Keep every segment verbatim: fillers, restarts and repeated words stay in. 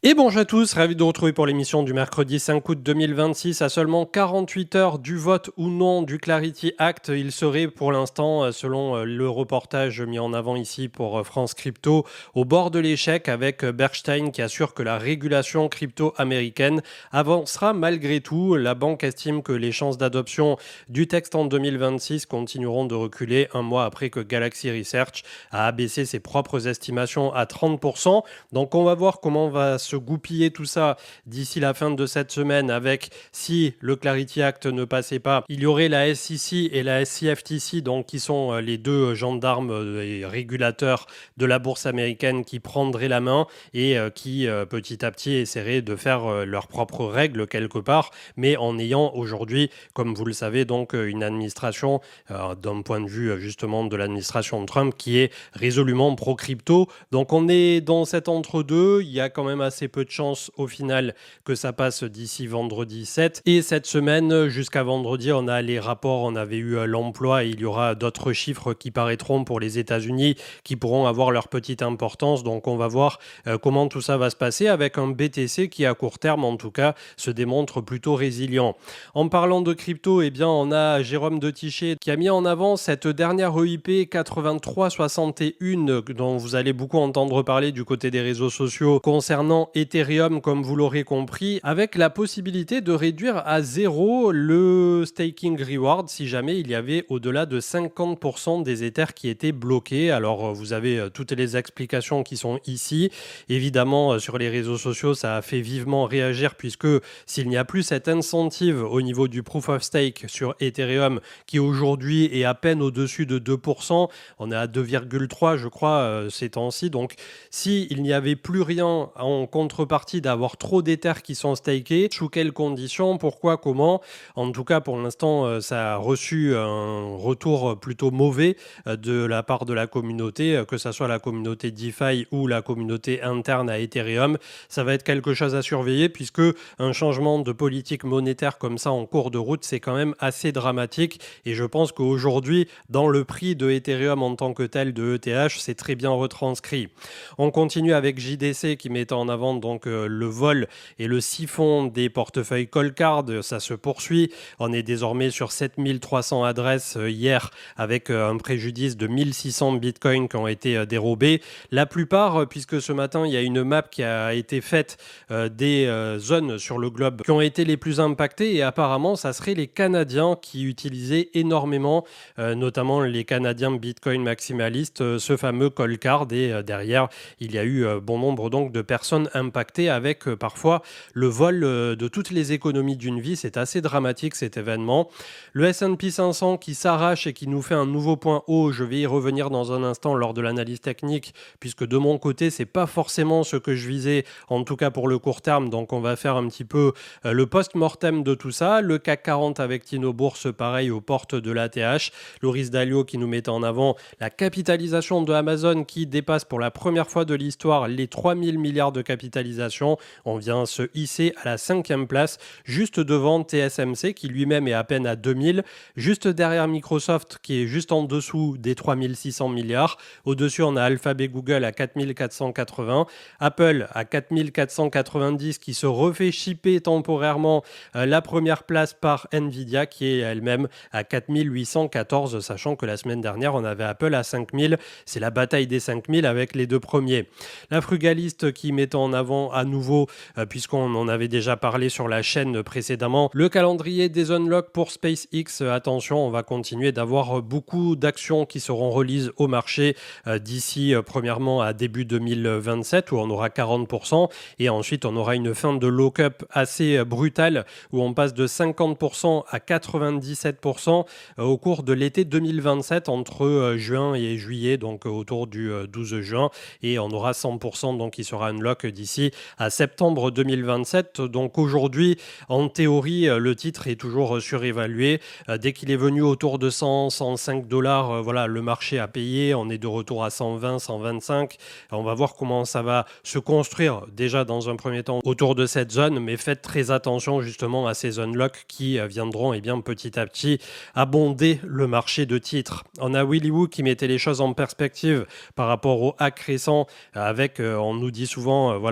Et bonjour à tous, ravi de vous retrouver pour l'émission du mercredi cinq août deux mille vingt-six. À seulement quarante-huit heures du vote ou non du Clarity Act, il serait pour l'instant, euh, selon euh, le reportage mis en avant ici pour euh, France Crypto, au bord de l'échec avec euh, Bernstein qui assure que la régulation crypto américaine avancera malgré tout. La banque estime que les chances d'adoption du texte en deux mille vingt-six continueront de reculer un mois après que Galaxy Research a abaissé ses propres estimations à trente pour cent. Donc on va voir comment va se goupiller tout ça d'ici la fin de cette semaine avec, si le Clarity Act ne passait pas, il y aurait la S E C et la C F T C, donc qui sont les deux gendarmes et régulateurs de la bourse américaine qui prendraient la main et qui petit à petit essaieraient de faire leurs propres règles quelque part, mais en ayant aujourd'hui, comme vous le savez, donc une administration euh, d'un point de vue justement de l'administration de Trump qui est résolument pro-crypto. Donc on est dans cet entre-deux, il y a quand même assez peu de chances au final que ça passe d'ici vendredi sept. Et cette semaine, jusqu'à vendredi, on a les rapports, on avait eu l'emploi et il y aura d'autres chiffres qui paraîtront pour les États-Unis qui pourront avoir leur petite importance. Donc on va voir euh, comment tout ça va se passer avec un B T C qui à court terme en tout cas se démontre plutôt résilient. En parlant de crypto, eh bien on a Jérôme Detichet qui a mis en avant cette dernière E I P quatre-vingt-trois soixante et un dont vous allez beaucoup entendre parler du côté des réseaux sociaux concernant Ethereum, comme vous l'aurez compris, avec la possibilité de réduire à zéro le staking reward si jamais il y avait au-delà de cinquante pour cent des Ethers qui étaient bloqués. Alors vous avez toutes les explications qui sont ici. Évidemment, sur les réseaux sociaux, ça a fait vivement réagir puisque s'il n'y a plus cette incentive au niveau du proof of stake sur Ethereum qui aujourd'hui est à peine au-dessus de deux pour cent, on est à deux virgule trois je crois euh, ces temps-ci. Donc s'il n'y avait plus rien en contrepartie d'avoir trop d'Ethers qui sont stakés, sous quelles conditions, pourquoi, comment. En tout cas, pour l'instant, euh, ça a reçu un retour plutôt mauvais euh, de la part de la communauté, euh, que ce soit la communauté DeFi ou la communauté interne à Ethereum. Ça va être quelque chose à surveiller puisque un changement de politique monétaire comme ça en cours de route, c'est quand même assez dramatique. Et je pense qu'aujourd'hui, dans le prix de Ethereum en tant que tel de E T H, c'est très bien retranscrit. On continue avec J D C qui met en avant donc euh, le vol et le siphon des portefeuilles Coldcard. Ça se poursuit. On est désormais sur sept mille trois cents adresses euh, hier avec euh, un préjudice de mille six cents bitcoins qui ont été euh, dérobés. La plupart, euh, puisque ce matin, il y a une map qui a été faite euh, des euh, zones sur le globe qui ont été les plus impactées et apparemment, ça serait les Canadiens qui utilisaient énormément, euh, notamment les Canadiens Bitcoin maximalistes, euh, ce fameux Coldcard et euh, derrière, il y a eu euh, bon nombre donc de personnes impactées avec euh, parfois le vol euh, de toutes les économies d'une vie. C'est assez dramatique cet événement. Le S and P cinq cents qui s'arrache et qui nous fait un nouveau point haut, je vais y revenir dans un instant lors de l'analyse technique puisque de mon côté, c'est pas forcément ce que je visais, en tout cas pour le court terme. Donc on va faire un petit peu euh, le post-mortem de tout ça. Le C A C quarante avec Tino Bourse, pareil aux portes de l'A T H. Loris Dalio qui nous met en avant la capitalisation de Amazon qui dépasse pour la première fois de l'histoire les trois mille milliards de capitalisation. On vient se hisser à la cinquième place, juste devant T S M C qui lui-même est à peine à deux mille, juste derrière Microsoft qui est juste en dessous des trois mille six cents milliards. Au-dessus, on a Alphabet Google à quatre mille quatre cent quatre-vingts, Apple à quatre mille quatre cent quatre-vingt-dix qui se refait chipper temporairement euh, la première place par Nvidia qui est elle-même à quatre mille huit cent quatorze, sachant que la semaine dernière, on avait Apple à cinq mille. C'est la bataille des cinq mille avec les deux premiers. La frugaliste qui met en avant à nouveau, euh, puisqu'on en avait déjà parlé sur la chaîne précédemment, le calendrier des unlocks pour SpaceX. Attention, on va continuer d'avoir beaucoup d'actions qui seront releases au marché euh, d'ici euh, premièrement à début deux mille vingt-sept où on aura quarante pour cent et ensuite on aura une fin de lock-up assez euh, brutale où on passe de cinquante pour cent à quatre-vingt-dix-sept pour cent euh, au cours de l'été deux mille vingt-sept entre euh, juin et juillet, donc euh, autour du euh, douze juin, et on aura cent pour cent donc qui sera unlock d'ici à septembre deux mille vingt-sept. Donc aujourd'hui, en théorie, euh, le titre est toujours euh, surévalué. Euh, dès qu'il est venu autour de cent, cent cinq dollars, euh, voilà, le marché a payé. On est de retour à cent vingt, cent vingt-cinq. Euh, on va voir comment ça va se construire déjà dans un premier temps autour de cette zone, mais faites très attention justement à ces unlocks qui euh, viendront eh bien, petit à petit abonder le marché de titres. On a Willy Woo qui mettait les choses en perspective par rapport au hack récent avec, euh, on nous dit souvent, euh, voilà,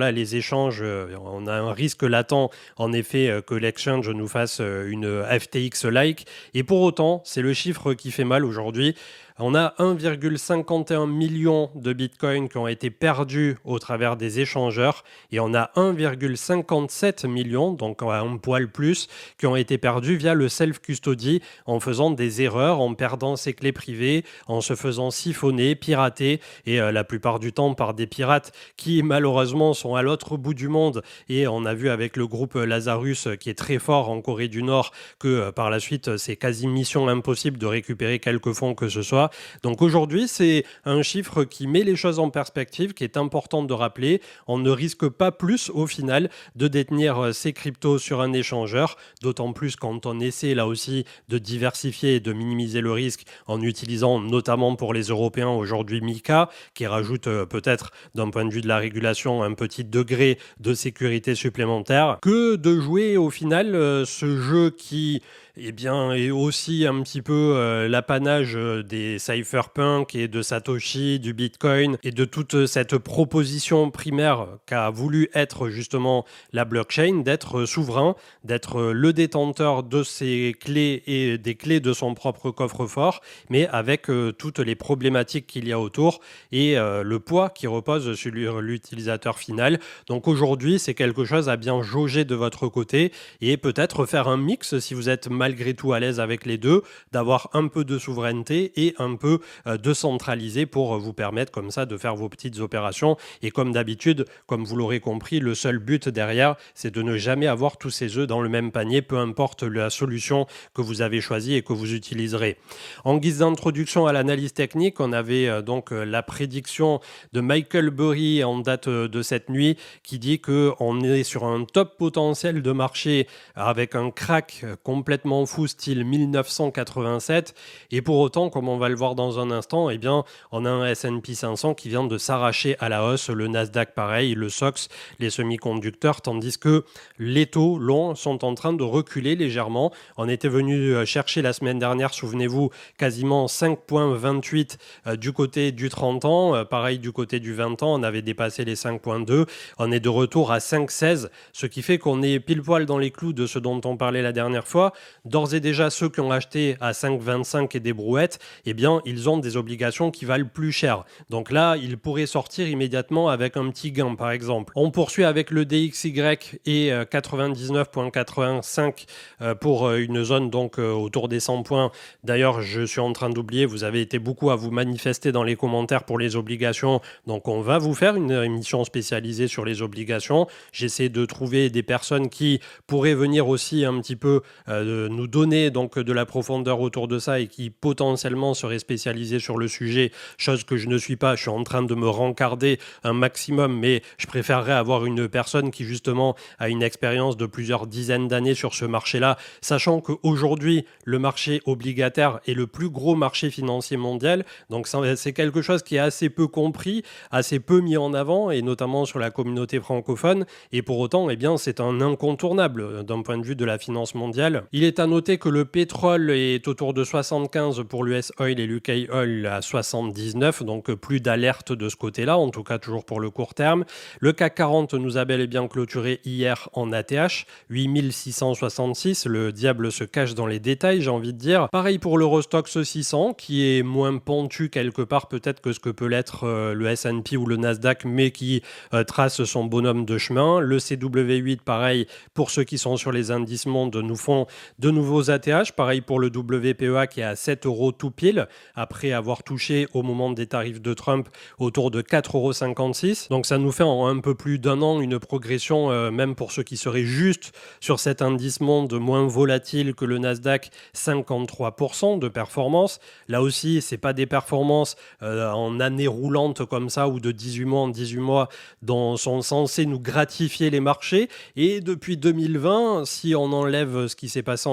voilà, les échanges, euh, on a un risque latent, en effet, euh, que l'exchange nous fasse euh, une F T X-like. Et pour autant, c'est le chiffre qui fait mal aujourd'hui. On a un virgule cinquante et un million de bitcoins qui ont été perdus au travers des échangeurs et on a un virgule cinquante-sept million, donc un poil plus, qui ont été perdus via le self-custody en faisant des erreurs, en perdant ses clés privées, en se faisant siphonner, pirater et euh, la plupart du temps par des pirates qui malheureusement sont à l'autre bout du monde. Et on a vu avec le groupe Lazarus qui est très fort en Corée du Nord que euh, par la suite c'est quasi mission impossible de récupérer quelques fonds que ce soit. Donc aujourd'hui, c'est un chiffre qui met les choses en perspective, qui est important de rappeler. On ne risque pas plus au final de détenir ces cryptos sur un échangeur, d'autant plus quand on essaie là aussi de diversifier et de minimiser le risque en utilisant notamment pour les Européens aujourd'hui Mika, qui rajoute euh, peut-être d'un point de vue de la régulation un petit degré de sécurité supplémentaire, que de jouer au final euh, ce jeu qui eh bien, est aussi un petit peu euh, l'apanage euh, des cypherpunks et de Satoshi, du Bitcoin et de toute cette proposition primaire qu'a voulu être justement la blockchain, d'être souverain, d'être le détenteur de ses clés et des clés de son propre coffre-fort, mais avec euh, toutes les problématiques qu'il y a autour et euh, le poids qui repose sur l'utilisateur final. Donc aujourd'hui, c'est quelque chose à bien jauger de votre côté et peut-être faire un mix si vous êtes malgré tout à l'aise avec les deux, d'avoir un peu de souveraineté et un peu euh, de centralisé pour vous permettre comme ça de faire vos petites opérations. Et comme d'habitude, comme vous l'aurez compris, le seul but derrière, c'est de ne jamais avoir tous ces œufs dans le même panier, peu importe la solution que vous avez choisie et que vous utiliserez. En guise d'introduction à l'analyse technique, on avait euh, donc euh, la prédiction de Michael Burry en date euh, de cette nuit qui dit qu'on est sur un top potentiel de marché avec un crack euh, complètement fou style mille neuf cent quatre-vingt-sept et pour autant, comme on va le voir dans un instant, eh bien, on a un S and P cinq cents qui vient de s'arracher à la hausse, le Nasdaq pareil, le S O X, les semi-conducteurs, tandis que les taux longs sont en train de reculer légèrement. On était venu chercher la semaine dernière, souvenez-vous, quasiment cinq virgule vingt-huit euh, du côté du trente ans, euh, pareil du côté du vingt ans, on avait dépassé les cinq virgule deux, on est de retour à cinq virgule seize, ce qui fait qu'on est pile poil dans les clous de ce dont on parlait la dernière fois. D'ores et déjà, ceux qui ont acheté à cinq virgule vingt-cinq et des brouettes, eh bien, ils ont des obligations qui valent plus cher. Donc là, ils pourraient sortir immédiatement avec un petit gain, par exemple. On poursuit avec le D X Y et euh, quatre-vingt-dix-neuf virgule quatre-vingt-cinq euh, pour euh, une zone donc euh, autour des cent points. D'ailleurs, je suis en train d'oublier, vous avez été beaucoup à vous manifester dans les commentaires pour les obligations. Donc, on va vous faire une émission spécialisée sur les obligations. J'essaie de trouver des personnes qui pourraient venir aussi un petit peu euh, nous donner donc de la profondeur autour de ça et qui potentiellement serait spécialisé sur le sujet, chose que je ne suis pas. Je suis en train de me rencarder un maximum, mais je préférerais avoir une personne qui justement a une expérience de plusieurs dizaines d'années sur ce marché-là, sachant qu'aujourd'hui, le marché obligataire est le plus gros marché financier mondial. Donc c'est quelque chose qui est assez peu compris, assez peu mis en avant, et notamment sur la communauté francophone. Et pour autant, eh bien, c'est un incontournable d'un point de vue de la finance mondiale. Il est à noter que le pétrole est autour de soixante-quinze pour l'U S Oil et l'U K Oil à soixante-dix-neuf, donc plus d'alerte de ce côté-là, en tout cas toujours pour le court terme. Le C A C quarante nous a bel et bien clôturé hier en A T H, huit mille six cent soixante-six, le diable se cache dans les détails, j'ai envie de dire. Pareil pour l'Eurostoxx six cents, qui est moins pentu quelque part peut-être que ce que peut l'être euh, le S and P ou le Nasdaq, mais qui euh, trace son bonhomme de chemin. Le C W huit, pareil, pour ceux qui sont sur les indices mondes, nous font de nouveaux A T H, pareil pour le W P E A qui est à sept euros tout pile, après avoir touché au moment des tarifs de Trump autour de quatre euros cinquante-six. Donc ça nous fait en un peu plus d'un an une progression, euh, même pour ceux qui seraient juste sur cet indice monde moins volatile que le Nasdaq, cinquante-trois pour cent de performance. Là aussi, c'est pas des performances euh, en année roulante comme ça ou de dix-huit mois en dix-huit mois dont sont censés nous gratifier les marchés. Et depuis deux mille vingt, si on enlève ce qui s'est passé en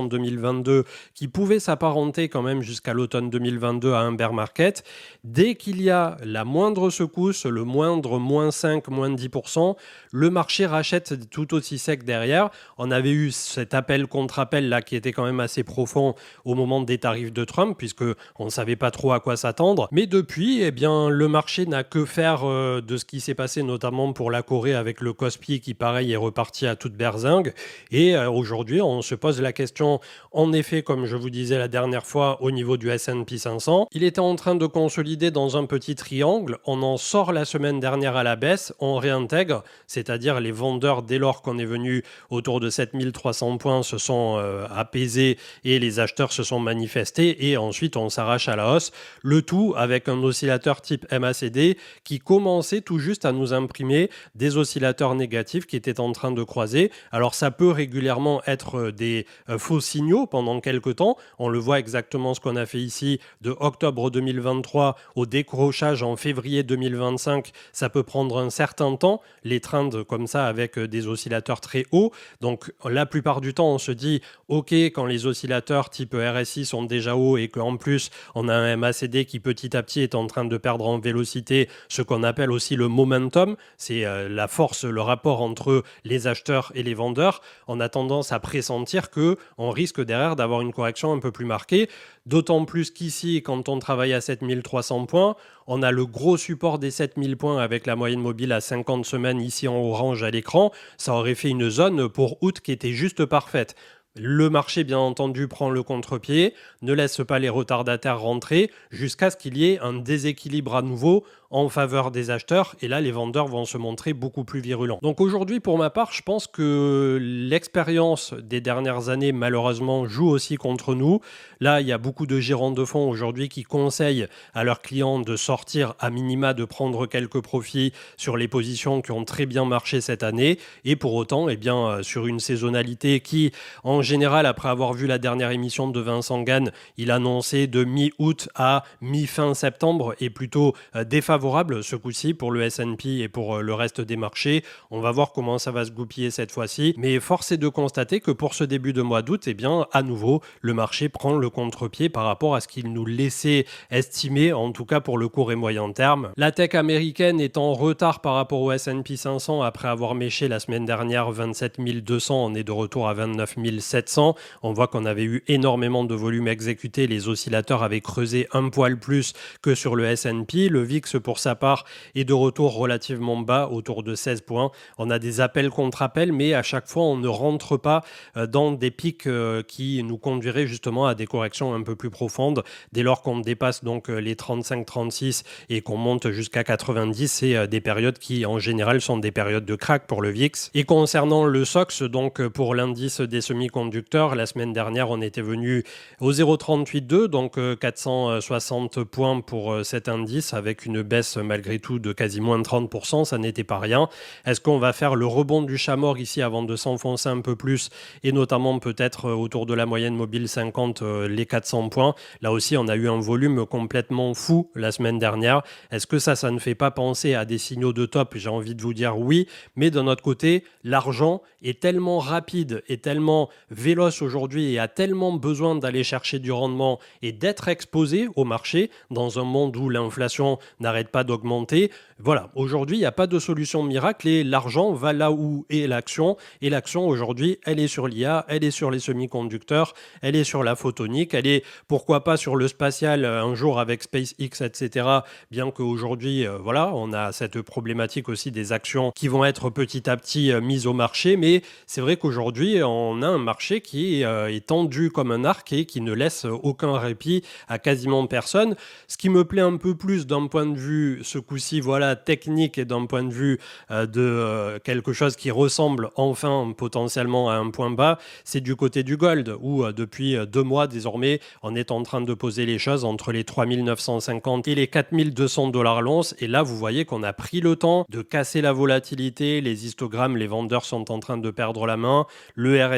deux mille vingt-deux qui pouvait s'apparenter quand même jusqu'à l'automne deux mille vingt-deux à un bear market. Dès qu'il y a la moindre secousse, le moindre moins cinq, moins dix pour cent, le marché rachète tout aussi sec derrière. On avait eu cet appel contre appel là qui était quand même assez profond au moment des tarifs de Trump, puisque on ne savait pas trop à quoi s'attendre. Mais depuis, eh bien, le marché n'a que faire euh, de ce qui s'est passé, notamment pour la Corée avec le Kospi qui, pareil, est reparti à toute berzingue. Et euh, aujourd'hui, on se pose la question, en effet, comme je vous disais la dernière fois, au niveau du S and P cinq cents, il était en train de consolider dans un petit triangle. On en sort la semaine dernière à la baisse, on réintègre, c'est-à-dire les vendeurs, dès lors qu'on est venu autour de sept mille trois cents points, se sont euh, apaisés et les acheteurs se sont manifestés et ensuite on s'arrache à la hausse. Le tout avec un oscillateur type M A C D qui commençait tout juste à nous imprimer des oscillateurs négatifs qui étaient en train de croiser. Alors ça peut régulièrement être des euh, faux signaux pendant quelques temps. On le voit exactement ce qu'on a fait ici de octobre deux mille vingt-trois au décrochage en février deux mille vingt-cinq. Ça peut prendre un certain temps, les trends comme ça avec des oscillateurs très hauts. Donc la plupart du temps on se dit ok, quand les oscillateurs type R S I sont déjà hauts et qu'en plus on a un M A C D qui petit à petit est en train de perdre en vélocité, ce qu'on appelle aussi le momentum, c'est euh, la force, le rapport entre les acheteurs et les vendeurs. On a tendance à pressentir qu'on risque derrière d'avoir une correction un peu plus marquée, d'autant plus qu'ici, quand on travaille à sept mille trois cents points, on a le gros support des sept mille points avec la moyenne mobile à cinquante semaines ici en orange à l'écran. Ça aurait fait une zone pour août qui était juste parfaite. Le marché, bien entendu, prend le contre-pied, ne laisse pas les retardataires rentrer jusqu'à ce qu'il y ait un déséquilibre à nouveau en faveur des acheteurs. Et là, les vendeurs vont se montrer beaucoup plus virulents. Donc aujourd'hui, pour ma part, je pense que l'expérience des dernières années, malheureusement, joue aussi contre nous. Là, il y a beaucoup de gérants de fonds aujourd'hui qui conseillent à leurs clients de sortir à minima, de prendre quelques profits sur les positions qui ont très bien marché cette année. Et pour autant, eh bien, sur une saisonnalité qui, en général, après avoir vu la dernière émission de Vincent Gann, il annonçait de mi-août à mi-fin septembre et plutôt euh, défavorable ce coup-ci pour le S and P et pour euh, le reste des marchés. On va voir comment ça va se goupiller cette fois-ci. Mais force est de constater que pour ce début de mois d'août, eh bien, à nouveau, le marché prend le contre-pied par rapport à ce qu'il nous laissait estimer, en tout cas pour le court et moyen terme. La tech américaine est en retard par rapport au S and P cinq cents après avoir méché la semaine dernière vingt-sept mille deux cents. On est de retour à vingt-neuf mille sept cents. On voit qu'on avait eu énormément de volume exécuté. Les oscillateurs avaient creusé un poil plus que sur le S and P. Le V I X, pour sa part, est de retour relativement bas, autour de seize points. On a des appels contre appels, mais à chaque fois, on ne rentre pas dans des pics qui nous conduiraient justement à des corrections un peu plus profondes. Dès lors qu'on dépasse donc les trente-cinq trente-six et qu'on monte jusqu'à quatre-vingt-dix, c'est des périodes qui, en général, sont des périodes de crack pour le V I X. Et concernant le S O X, donc pour l'indice des semi-conducteurs, la semaine dernière, on était venu au zéro virgule trente-huit deux, donc quatre cent soixante points pour cet indice, avec une baisse malgré tout de quasi moins de trente pour cent, ça n'était pas rien. Est-ce qu'on va faire le rebond du chat mort ici avant de s'enfoncer un peu plus, et notamment peut-être autour de la moyenne mobile cinquante, les quatre cents points? Là aussi, on a eu un volume complètement fou la semaine dernière. Est-ce que ça, ça ne fait pas penser à des signaux de top? J'ai envie de vous dire oui, mais d'un autre côté, l'argent est tellement rapide et tellement véloce aujourd'hui et a tellement besoin d'aller chercher du rendement et d'être exposé au marché dans un monde où l'inflation n'arrête pas d'augmenter. Voilà, aujourd'hui, il n'y a pas de solution miracle et l'argent va là où est l'action. Et l'action, aujourd'hui, elle est sur l'I A, elle est sur les semi-conducteurs, elle est sur la photonique, elle est, pourquoi pas, sur le spatial un jour avec SpaceX, et cetera. Bien qu'aujourd'hui, euh, voilà, on a cette problématique aussi des actions qui vont être petit à petit euh, mises au marché. Mais c'est vrai qu'aujourd'hui, on a un marché qui euh, est tendu comme un arc et qui ne laisse aucun répit à quasiment personne. Ce qui me plaît un peu plus d'un point de vue, ce coup-ci, voilà, technique et d'un point de vue euh, de euh, quelque chose qui ressemble enfin potentiellement à un point bas, c'est du côté du gold où euh, depuis deux mois désormais on est en train de poser les choses entre les trois mille neuf cent cinquante et les quatre mille deux cents dollars l'once, et là vous voyez qu'on a pris le temps de casser la volatilité, les histogrammes, les vendeurs sont en train de perdre la main, le R S I est venu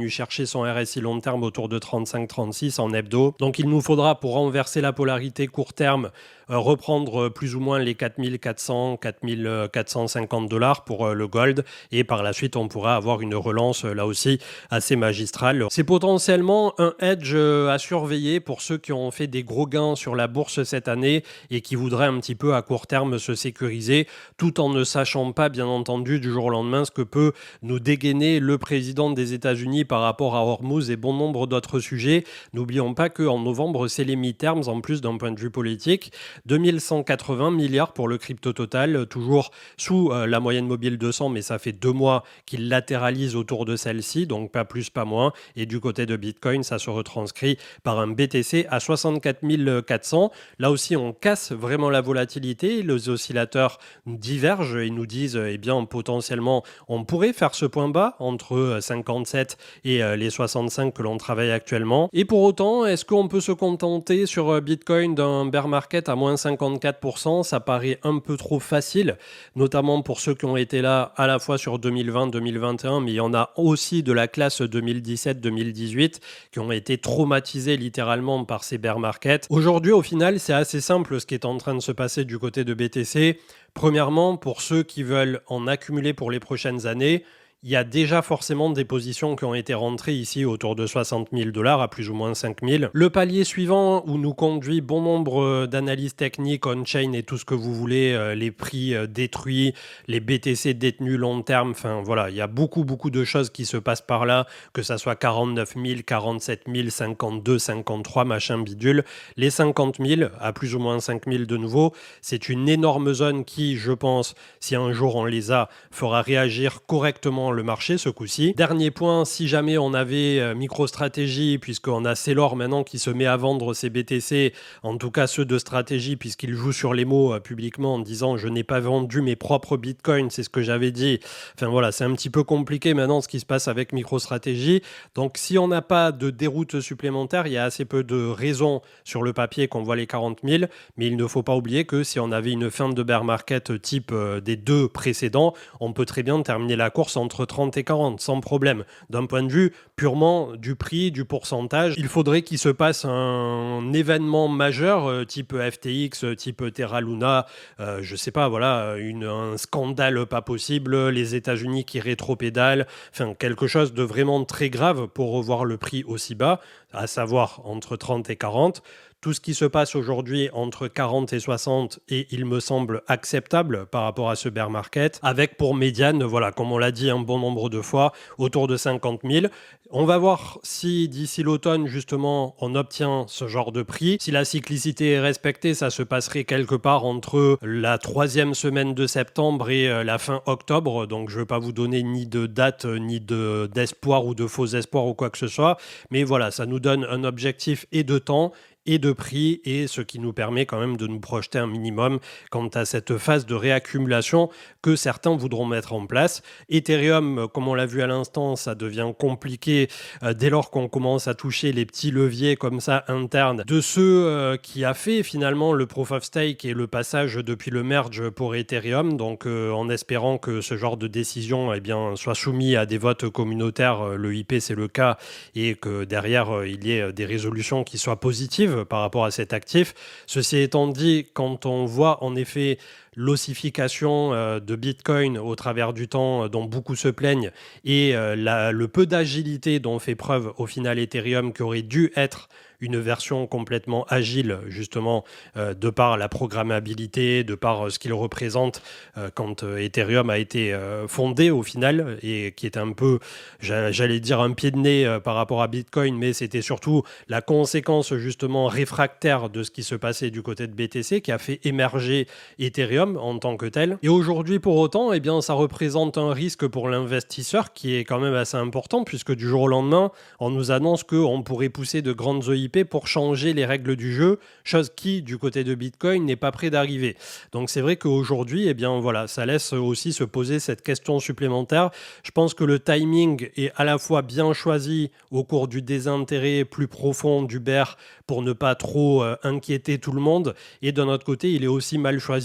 venu chercher son R S I long terme autour de trente-cinq trente-six en hebdo. Donc il nous faudra, pour renverser la polarité court terme, euh, reprendre plus ou moins les quatre mille quatre cents, quatre mille quatre cent cinquante dollars pour euh, le gold, et par la suite on pourra avoir une relance euh, là aussi assez magistrale. C'est potentiellement un hedge euh, à surveiller pour ceux qui ont fait des gros gains sur la bourse cette année et qui voudraient un petit peu à court terme se sécuriser, tout en ne sachant pas bien entendu du jour au lendemain ce que peut nous dégainer le président des États-Unis par rapport à Hormuz et bon nombre d'autres sujets. N'oublions pas qu'en novembre, c'est les midterms en plus d'un point de vue politique. deux mille cent quatre-vingts milliards pour le crypto total, toujours sous euh, la moyenne mobile deux cents, mais ça fait deux mois qu'il latéralise autour de celle-ci, donc pas plus, pas moins. Et du côté de Bitcoin, ça se retranscrit par un B T C à soixante-quatre mille quatre cents. Là aussi, on casse vraiment la volatilité. Les oscillateurs divergent et nous disent, eh bien, potentiellement, on pourrait faire ce point bas entre cinquante-sept et les soixante-cinq que l'on travaille actuellement. Et pour autant, est-ce qu'on peut se contenter sur Bitcoin d'un bear market à moins cinquante-quatre pour cent? Ça paraît un peu trop facile, notamment pour ceux qui ont été là à la fois sur deux mille vingt deux mille vingt et un, mais il y en a aussi de la classe deux mille dix-sept deux mille dix-huit qui ont été traumatisés littéralement par ces bear markets. Aujourd'hui, au final, c'est assez simple ce qui est en train de se passer du côté de B T C. Premièrement, pour ceux qui veulent en accumuler pour les prochaines années, il y a déjà forcément des positions qui ont été rentrées ici autour de soixante mille dollars à plus ou moins cinq mille. Le palier suivant où nous conduit bon nombre d'analyses techniques on-chain et tout ce que vous voulez, euh, les prix euh, détruits, les B T C détenus long terme, enfin voilà, il y a beaucoup beaucoup de choses qui se passent par là, que ça soit quarante-neuf mille, quarante-sept mille, cinquante-deux, cinquante-trois, machin bidule. Les cinquante mille à plus ou moins cinq mille de nouveau, c'est une énorme zone qui, je pense, si un jour on les a, fera réagir correctement le marché ce coup-ci. Dernier point, si jamais on avait euh, MicroStrategy, puisqu'on a Sailor maintenant qui se met à vendre ses B T C, en tout cas ceux de stratégie, puisqu'il joue sur les mots euh, publiquement en disant je n'ai pas vendu mes propres bitcoins, c'est ce que j'avais dit. Enfin voilà, c'est un petit peu compliqué maintenant ce qui se passe avec MicroStrategy. Donc si on n'a pas de déroute supplémentaire, il y a assez peu de raisons sur le papier qu'on voit les quarante mille, mais il ne faut pas oublier que si on avait une fin de bear market type euh, des deux précédents, on peut très bien terminer la course entre trente et quarante, sans problème. D'un point de vue purement du prix, du pourcentage, il faudrait qu'il se passe un événement majeur, euh, type F T X, type Terra Luna, euh, je sais pas, voilà, une, un scandale pas possible, les États-Unis qui rétropédalent, enfin, quelque chose de vraiment très grave pour revoir le prix aussi bas, à savoir entre trente et quarante. Tout ce qui se passe aujourd'hui entre quarante et soixante est, il me semble, acceptable par rapport à ce bear market, avec pour médiane, voilà, comme on l'a dit un bon nombre de fois, autour de cinquante mille. On va voir si d'ici l'automne, justement, on obtient ce genre de prix. Si la cyclicité est respectée, ça se passerait quelque part entre la troisième semaine de septembre et la fin octobre. Donc, je ne veux pas vous donner ni de date, ni de, d'espoir ou de faux espoir ou quoi que ce soit. Mais voilà, ça nous donne un objectif et de temps et de prix, et ce qui nous permet quand même de nous projeter un minimum quant à cette phase de réaccumulation que certains voudront mettre en place. Ethereum, comme on l'a vu à l'instant, ça devient compliqué euh, dès lors qu'on commence à toucher les petits leviers comme ça internes de ceux euh, qui a fait finalement le Proof of Stake et le passage depuis le merge pour Ethereum, donc euh, en espérant que ce genre de décision eh bien, soit soumis à des votes communautaires, le I P c'est le cas, et que derrière euh, il y ait des résolutions qui soient positives par rapport à cet actif. Ceci étant dit, quand on voit en effet l'ossification euh, de Bitcoin au travers du temps euh, dont beaucoup se plaignent et euh, la, le peu d'agilité dont fait preuve au final Ethereum, qui aurait dû être une version complètement agile, justement, euh, de par la programmabilité, de par euh, ce qu'il représente euh, quand euh, Ethereum a été euh, fondé au final, et qui était un peu, j'allais dire, un pied de nez euh, par rapport à Bitcoin, mais c'était surtout la conséquence, justement, réfractaire de ce qui se passait du côté de B T C, qui a fait émerger Ethereum en tant que tel. Et aujourd'hui, pour autant, eh bien, ça représente un risque pour l'investisseur qui est quand même assez important, puisque du jour au lendemain, on nous annonce qu'on pourrait pousser de grandes O I P pour changer les règles du jeu, chose qui, du côté de Bitcoin, n'est pas près d'arriver. Donc c'est vrai qu'aujourd'hui, eh bien, voilà, ça laisse aussi se poser cette question supplémentaire. Je pense que le timing est à la fois bien choisi au cours du désintérêt plus profond du bear pour ne pas trop euh, inquiéter tout le monde, et d'un autre côté, il est aussi mal choisi puisque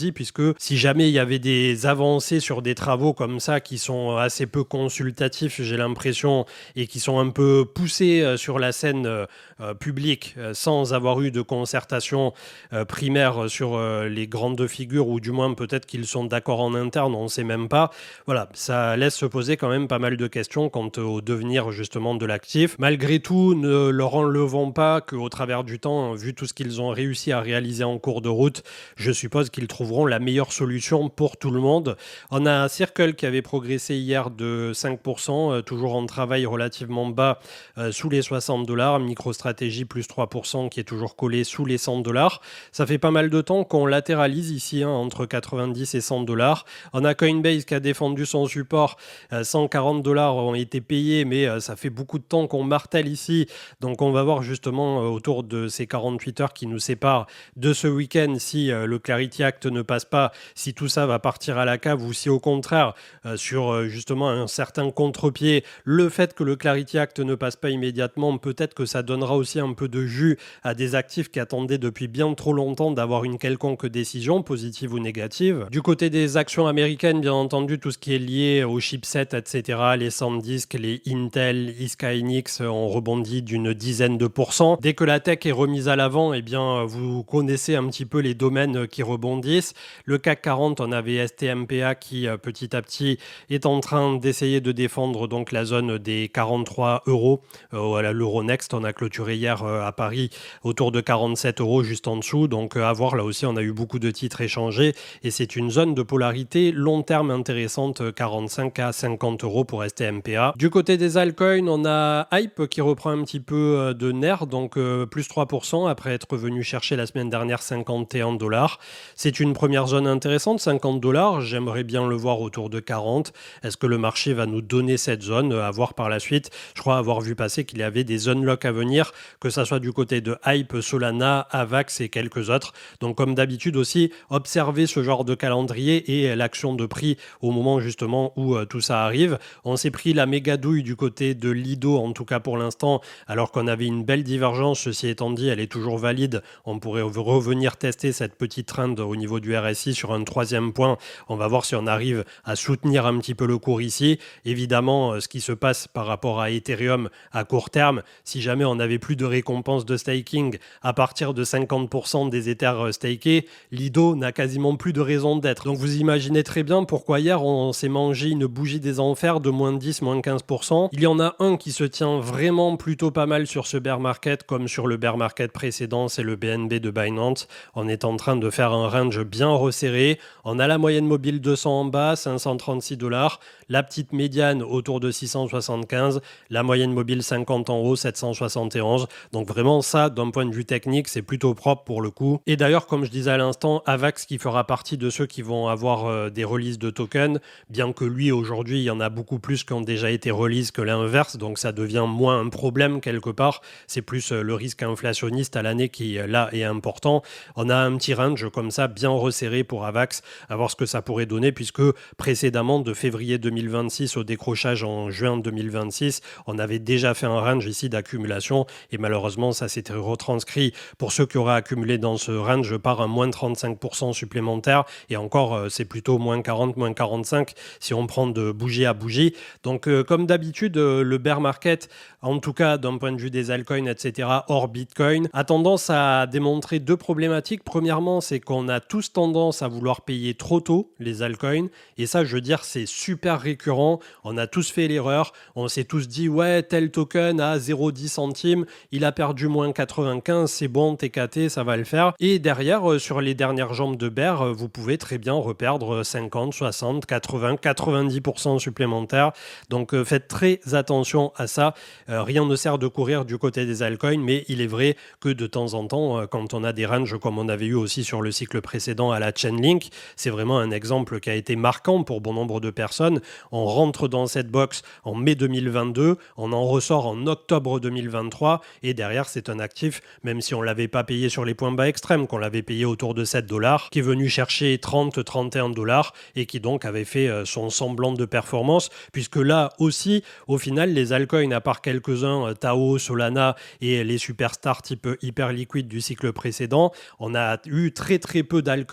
que si jamais il y avait des avancées sur des travaux comme ça qui sont assez peu consultatifs, j'ai l'impression, et qui sont un peu poussés sur la scène euh, publique euh, sans avoir eu de concertation euh, primaire sur euh, les grandes figures, ou du moins peut-être qu'ils sont d'accord en interne, on ne sait même pas. Voilà, ça laisse se poser quand même pas mal de questions quant au devenir justement de l'actif. Malgré tout, ne leur enlevons pas qu'au travers du temps, vu tout ce qu'ils ont réussi à réaliser en cours de route, je suppose qu'ils trouveront la meilleure solution pour tout le monde. On a Circle qui avait progressé hier de cinq pour cent, euh, toujours en travail relativement bas euh, sous les soixante dollars. MicroStrategy plus trois pour cent qui est toujours collé sous les cent dollars. Ça fait pas mal de temps qu'on latéralise ici hein, entre quatre-vingt-dix et cent dollars. On a Coinbase qui a défendu son support. Euh, cent quarante dollars ont été payés, mais euh, ça fait beaucoup de temps qu'on martèle ici. Donc on va voir justement euh, autour de ces quarante-huit heures qui nous séparent de ce week-end si euh, le Clarity Act ne passe pas, si tout ça va partir à la cave ou si au contraire euh, sur euh, justement un certain contre-pied, le fait que le Clarity Act ne passe pas immédiatement, peut-être que ça donnera aussi un peu de jus à des actifs qui attendaient depuis bien trop longtemps d'avoir une quelconque décision, positive ou négative. Du côté des actions américaines, bien entendu, tout ce qui est lié aux chipsets, et cetera, les SanDisk, les Intel, Iska Hynix ont rebondi d'une dizaine de pourcents. Dès que la tech est remise à l'avant, eh bien, vous connaissez un petit peu les domaines qui rebondissent. Le C A C quarante, on avait S T M P A qui, petit à petit, est en train d'essayer de défendre donc la zone des quarante-trois euros. Euh, L'Euronext, on a clôturé hier euh, à Paris autour de quarante-sept euros, juste en dessous. Donc, euh, à voir, là aussi, on a eu beaucoup de titres échangés et c'est une zone de polarité long terme intéressante, quarante-cinq à cinquante euros pour S T M P A. Du côté des altcoins, on a Hype qui reprend un petit peu de nerfs, donc euh, plus trois pour cent après être venu chercher la semaine dernière cinquante et un dollars. C'est une première zone intéressante, cinquante dollars. J'aimerais bien le voir autour de quarante. Est-ce que le marché va nous donner cette zone? À voir par la suite. Je crois avoir vu passer qu'il y avait des unlocks à venir, que ça soit du côté de Hype, Solana, Avax et quelques autres. Donc comme d'habitude aussi, observez ce genre de calendrier et l'action de prix au moment justement où euh, tout ça arrive. On s'est pris la méga douille du côté de Lido, en tout cas pour l'instant, alors qu'on avait une belle divergence. Ceci étant dit, elle est toujours valide. On pourrait revenir tester cette petite trend au niveau du R S I sur un troisième point. On va voir si on arrive à soutenir un petit peu le cours ici. Évidemment, ce qui se passe par rapport à Ethereum à court terme, si jamais on n'avait plus de récompense de staking à partir de cinquante pour cent des Ethers stakés, Lido n'a quasiment plus de raison d'être. Donc vous imaginez très bien pourquoi hier on s'est mangé une bougie des enfers de moins dix, moins quinze pour cent. Il y en a un qui se tient vraiment plutôt pas mal sur ce bear market comme sur le bear market précédent, c'est le B N B de Binance. On est en train de faire un range bien resserré. On a la moyenne mobile deux cents en bas, cinq cent trente-six dollars. La petite médiane autour de six cent soixante-quinze. La moyenne mobile cinquante en haut, sept cent soixante et onze. Donc vraiment ça, d'un point de vue technique, c'est plutôt propre pour le coup. Et d'ailleurs, comme je disais à l'instant, Avax qui fera partie de ceux qui vont avoir euh, des releases de tokens, bien que lui, aujourd'hui, il y en a beaucoup plus qui ont déjà été releases que l'inverse. Donc ça devient moins un problème quelque part. C'est plus euh, le risque inflationniste à l'année qui, là, est important. On a un petit range comme ça, bien resserré pour Avax, à voir ce que ça pourrait donner, puisque précédemment, de février deux mille vingt-six au décrochage en juin deux mille vingt-six, on avait déjà fait un range ici d'accumulation, et malheureusement, ça s'était retranscrit pour ceux qui auraient accumulé dans ce range par un moins trente-cinq pour cent supplémentaire, et encore, c'est plutôt moins quarante, moins quarante-cinq, si on prend de bougie à bougie. Donc, euh, comme d'habitude, euh, le bear market, en tout cas d'un point de vue des altcoins, et cetera, hors Bitcoin, a tendance à démontrer deux problématiques. Premièrement, c'est qu'on a tous tendance à vouloir payer trop tôt les altcoins, et ça, je veux dire, c'est super récurrent. On a tous fait l'erreur. On s'est tous dit, ouais, tel token à zéro virgule dix centimes, il a perdu moins quatre-vingt-quinze, c'est bon, T K T, ça va le faire. Et derrière, euh, sur les dernières jambes de bear, euh, vous pouvez très bien reperdre cinquante, soixante, quatre-vingts, quatre-vingt-dix pour cent supplémentaires. Donc, euh, faites très attention à ça. Euh, rien ne sert de courir du côté des altcoins, mais il est vrai que de temps en temps, euh, quand on a des ranges comme on avait eu aussi sur le cycle précédent à la Chainlink, c'est vraiment un exemple qui a été marquant pour bon nombre de personnes. On rentre dans cette box en mai deux mille vingt-deux, on en ressort en octobre deux mille vingt-trois, et derrière, c'est un actif, même si on ne l'avait pas payé sur les points bas extrêmes, qu'on l'avait payé autour de sept dollars, qui est venu chercher trente, trente et un dollars, et qui donc avait fait euh, son semblant de performance, puisque là aussi, au final, les altcoins, à part quelques-uns, euh, Tao, Solana et les superstars type hyper liquide du cycle précédent, on a eu très très peu d'altcoins qui nous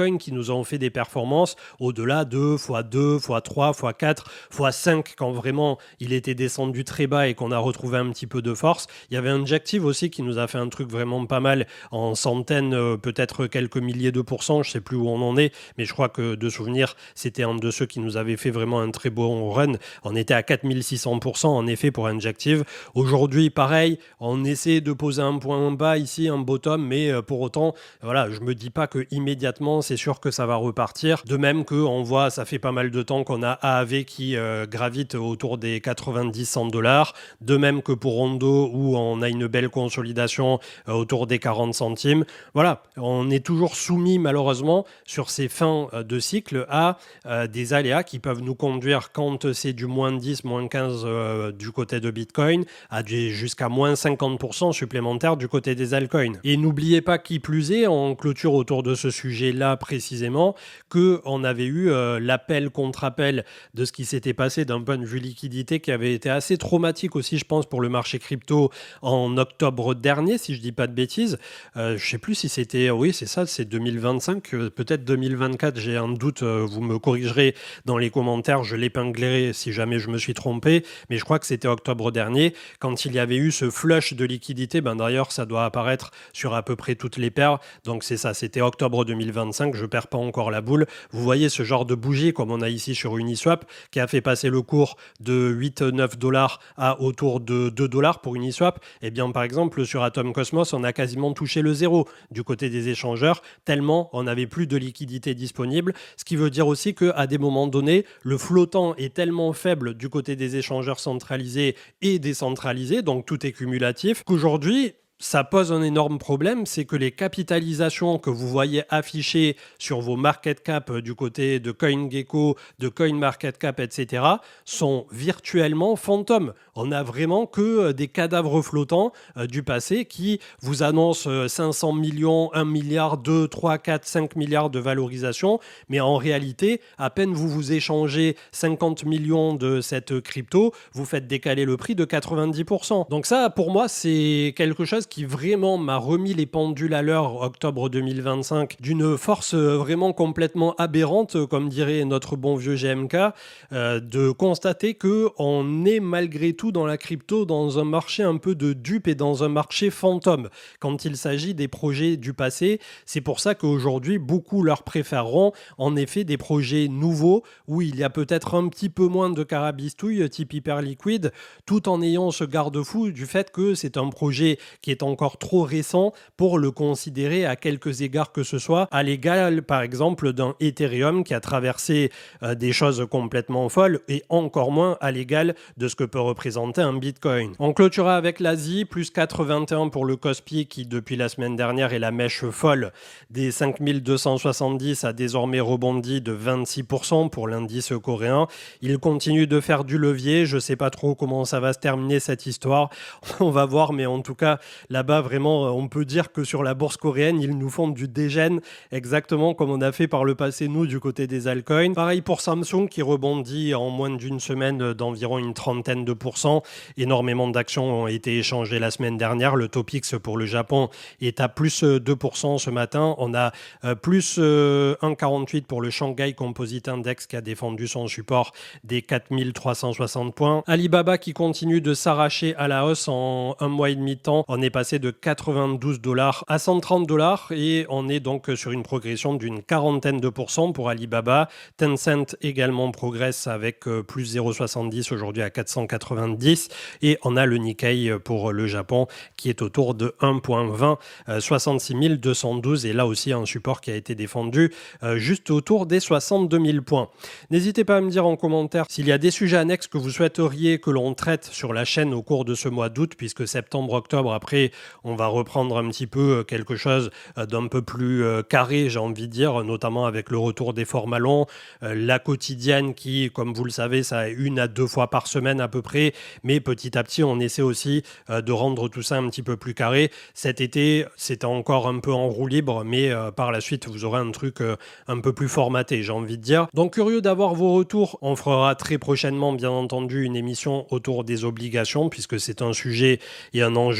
nous ont fait des performances au-delà de fois deux, fois trois, fois quatre, fois cinq quand vraiment il était descendu très bas et qu'on a retrouvé un petit peu de force. Il y avait Injective aussi qui nous a fait un truc vraiment pas mal en centaines, euh, peut-être quelques milliers de pourcents, je sais plus où on en est, mais je crois que de souvenir, c'était un de ceux qui nous avait fait vraiment un très bon run. On était à quatre mille six cents pour cent en effet pour Injective. Aujourd'hui, pareil, on essaie de poser un point bas ici, un bottom, mais euh, pour autant, voilà, je me dis pas que immédiatement, c'est sûr que ça va repartir. De même que on voit, ça fait pas mal de temps qu'on a A A V qui euh, gravite autour des quatre-vingt-dix à cent dollars. De même que pour Rondo où on a une belle consolidation euh, autour des quarante centimes. Voilà, on est toujours soumis malheureusement sur ces fins euh, de cycle à euh, des aléas qui peuvent nous conduire quand c'est du moins dix, moins quinze euh, du côté de Bitcoin à du, jusqu'à moins cinquante pour cent supplémentaire du côté des altcoins. Et n'oubliez pas qui plus est, en clôture autour de ce sujet-là précisément, qu'on avait eu euh, l'appel contre appel de ce qui s'était passé d'un point de vue liquidité qui avait été assez traumatique aussi, je pense, pour le marché crypto en octobre dernier, si je dis pas de bêtises. Euh, je sais plus si c'était, oui, c'est ça, c'est deux mille vingt-cinq, euh, peut-être deux mille vingt-quatre, j'ai un doute, euh, vous me corrigerez dans les commentaires, je l'épinglerai si jamais je me suis trompé, mais je crois que c'était octobre dernier, quand il y avait eu ce flush de liquidité, ben d'ailleurs ça doit apparaître sur à peu près toutes les paires, donc c'est ça, c'était octobre deux mille vingt-cinq, je perds pas encore la boule. Vous voyez ce genre de bougie comme on a ici sur Uniswap qui a fait passer le cours de huit à neuf dollars à autour de deux dollars pour Uniswap. Et bien par exemple sur Atom Cosmos on a quasiment touché le zéro du côté des échangeurs tellement on n'avait plus de liquidité disponible, ce qui veut dire aussi qu'à des moments donnés le flottant est tellement faible du côté des échangeurs centralisés et décentralisés, donc tout est cumulatif, qu'aujourd'hui ça pose un énorme problème, c'est que les capitalisations que vous voyez affichées sur vos market cap du côté de CoinGecko, de CoinMarketCap, et cetera, sont virtuellement fantômes. On n'a vraiment que des cadavres flottants euh, du passé qui vous annoncent euh, cinq cents millions, un milliard, deux, trois, quatre, cinq milliards de valorisation, mais en réalité, à peine vous vous échangez cinquante millions de cette crypto, vous faites décaler le prix de quatre-vingt-dix pour cent. Donc ça, pour moi, c'est quelque chose qui vraiment m'a remis les pendules à l'heure octobre deux mille vingt-cinq d'une force vraiment complètement aberrante, comme dirait notre bon vieux G M K, euh, de constater qu'on est malgré tout dans la crypto dans un marché un peu de dupes et dans un marché fantôme quand il s'agit des projets du passé. C'est pour ça qu'aujourd'hui beaucoup leur préféreront en effet des projets nouveaux où il y a peut-être un petit peu moins de carabistouille type Hyperliquid, tout en ayant ce garde-fou du fait que c'est un projet qui est encore trop récent pour le considérer à quelques égards que ce soit à l'égal par exemple d'un Ethereum qui a traversé euh, des choses complètement folles et encore moins à l'égal de ce que peut représenter un Bitcoin. On clôturera avec l'Asie, plus quatre virgule vingt et un pour le Kospi qui depuis la semaine dernière est la mèche folle des cinq mille deux cent soixante-dix a désormais rebondi de vingt-six pour cent pour l'indice coréen. Il continue de faire du levier, je ne sais pas trop comment ça va se terminer cette histoire, on va voir, mais en tout cas là-bas, vraiment, on peut dire que sur la bourse coréenne, ils nous font du dégène, exactement comme on a fait par le passé, nous, du côté des altcoins. Pareil pour Samsung, qui rebondit en moins d'une semaine d'environ une trentaine de pourcents. Énormément d'actions ont été échangées la semaine dernière. Le Topix pour le Japon est à plus deux pour cent ce matin. On a plus un virgule quarante-huit pour le Shanghai Composite Index qui a défendu son support des quatre mille trois cent soixante points. Alibaba qui continue de s'arracher à la hausse en un mois et demi de temps. On est passé de quatre-vingt-douze dollars à cent trente dollars et on est donc sur une progression d'une quarantaine de pourcents pour Alibaba. Tencent également progresse avec plus zéro virgule soixante-dix aujourd'hui à quatre cent quatre-vingt-dix et on a le Nikkei pour le Japon qui est autour de un virgule vingt, soixante-six mille deux cent douze et là aussi un support qui a été défendu juste autour des soixante-deux mille points. N'hésitez pas à me dire en commentaire s'il y a des sujets annexes que vous souhaiteriez que l'on traite sur la chaîne au cours de ce mois d'août puisque septembre-octobre après on va reprendre un petit peu quelque chose d'un peu plus carré, j'ai envie de dire, notamment avec le retour des formats longs, la quotidienne qui, comme vous le savez, ça est une à deux fois par semaine à peu près, mais petit à petit, on essaie aussi de rendre tout ça un petit peu plus carré. Cet été, c'était encore un peu en roue libre, mais par la suite, vous aurez un truc un peu plus formaté, j'ai envie de dire. Donc, curieux d'avoir vos retours. On fera très prochainement, bien entendu, une émission autour des obligations, puisque c'est un sujet et un enjeu important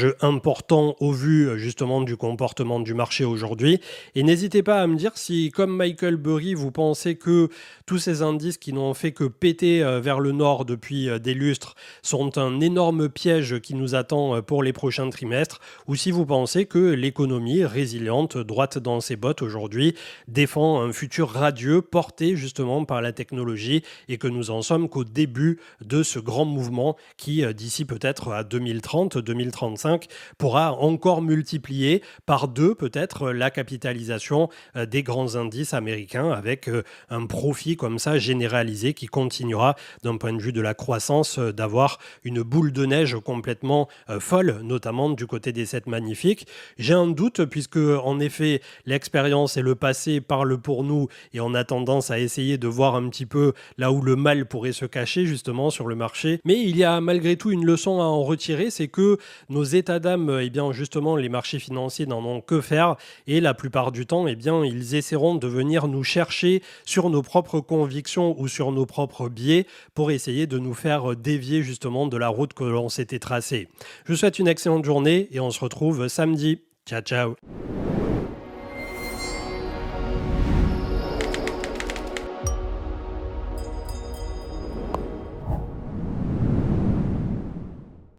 important au vu justement du comportement du marché aujourd'hui. Et n'hésitez pas à me dire si, comme Michael Burry, vous pensez que tous ces indices qui n'ont fait que péter euh, vers le nord depuis euh, des lustres sont un énorme piège qui nous attend euh, pour les prochains trimestres, ou si vous pensez que l'économie résiliente, droite dans ses bottes aujourd'hui, défend un futur radieux porté justement par la technologie et que nous en sommes qu'au début de ce grand mouvement qui, euh, d'ici peut-être à deux mille trente, deux mille trente-cinq, pourra encore multiplier par deux peut-être la capitalisation euh, des grands indices américains avec euh, un profit comme ça généralisé qui continuera d'un point de vue de la croissance euh, d'avoir une boule de neige complètement euh, folle, notamment du côté des sept magnifiques. J'ai un doute puisque en effet l'expérience et le passé parlent pour nous et on a tendance à essayer de voir un petit peu là où le mal pourrait se cacher justement sur le marché. Mais il y a malgré tout une leçon à en retirer, c'est que nos états d'âme, eh bien justement les marchés financiers n'en ont que faire et la plupart du temps, eh bien ils essaieront de venir nous chercher sur nos propres convictions ou sur nos propres biais pour essayer de nous faire dévier justement de la route que l'on s'était tracée. Je vous souhaite une excellente journée et on se retrouve samedi. Ciao ciao.